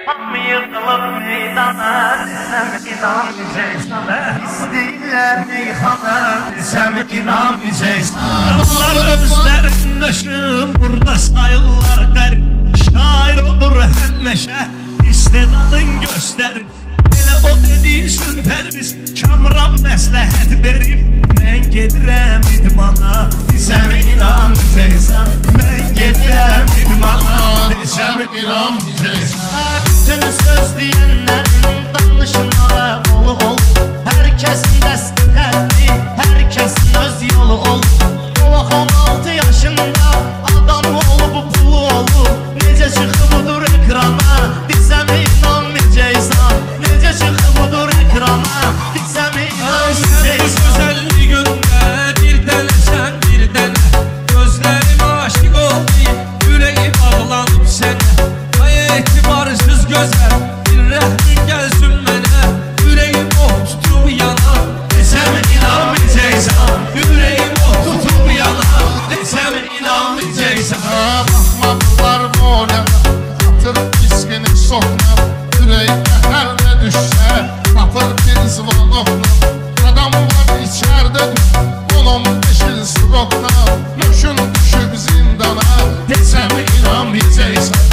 Yıkılıp meydana desem inanmayacaksın. İsteyirler meyhana desem inanmayacaksın. Onlar özlerin nöşü burada sayırlar der. Şair olur hemmeşe istedadın gösterir. Elə o dediğin süperviz Kamran məsləhət verib. Mən gedirəm idmana desem inanmayacaksın. Mən gedirəm idmana desem inanmayacaksın. Bütün söz diyenlerin danışınlara kolu ol. Herkesin dəsti tərdi, herkesin öz yolu ol. O 16 yaşında adam olub pulu olub. Necə çıxıbıdır ekrana desem inanmayacaqsan. Necə çıxıbıdır ekrana desem inanmayacaqsan. Güzelli günde bir dənə sən bir dənə. Gözlərim aşıq oldu, yüreğim bağlanıb sənə. Ay etibarsız gözəl, bir rəhmin gəlsin mənə. Yüreğim oh tutub yana, desem inanmayacaqsan. yüreğim oh tutub yana, desem inanmayacaqsan. Baxmadılar boya, atır iskini sokma. Yüreğine her ne düşse, kapır bir zvanokla. Adam var içeride, 15 srokla. Nöşün düşüb zindana, Desem inanmayacaqsan.